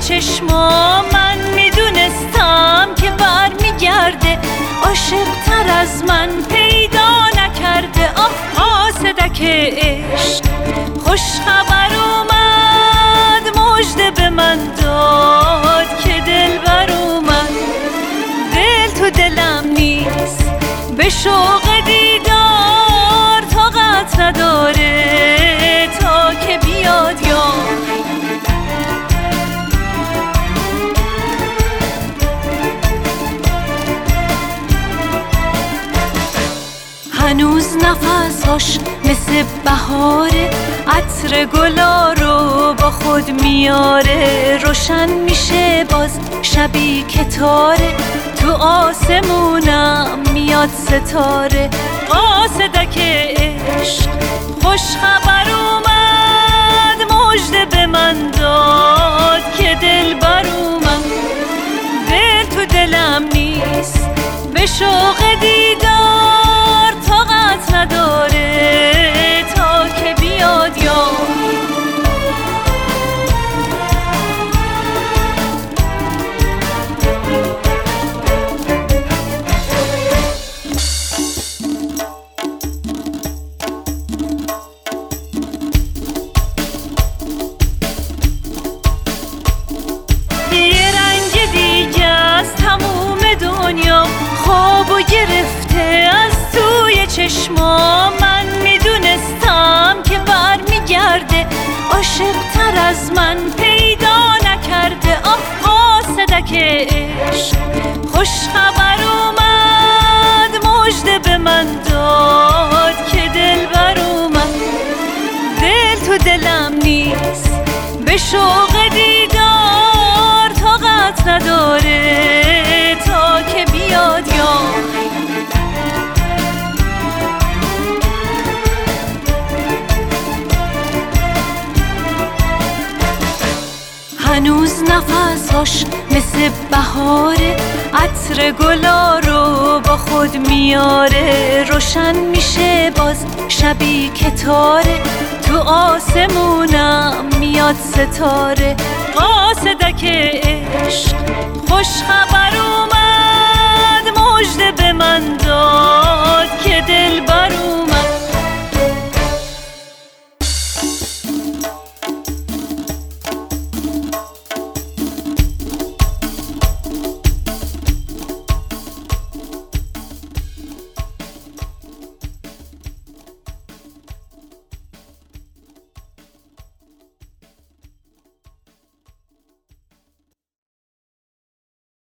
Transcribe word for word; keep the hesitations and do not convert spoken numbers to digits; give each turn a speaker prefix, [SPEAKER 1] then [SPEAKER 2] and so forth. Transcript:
[SPEAKER 1] چشما من میدونستم که بر میگرده، عاشق تر از من پیدا نکرده. آه قاصدک عشق خوش خبر اومد، مژده به من داد که دلبر اومد. دل تو دلم نیست به شوق دیدار، طاقت نداره تا که بیاد یار. هنوز نفساش مثل بهاره، عطر گلا رو با خود میاره. روشن میشه باز شبی که تاره، تو آسمونم میاد ستاره. قاصدک عشق خوش خبر اومد، مژده به من داد که دلبر اومد. دل تو دلم نیست به شوق دیدار، طاقت نداره تا که بیاد یار. دنیا خوابو گرفته از توی چشما، من میدونستم که بر میگرده، عاشق تر از من پیدا نکرده. آه قاصدک عشق خوش خبر اومد، مژده به من داد که دلبر اومد. دل تو دلم نیست به شوق دیدار، طاقت نداره تا که بیاد یار. هنوز نفساش مثل بهاره، عطر گلا رو با خود میاره. روشن میشه باز شبی که تاره، تو آسمونم میاد ستاره. قاصدک عشق خوش خبر اومد، مژده به من داد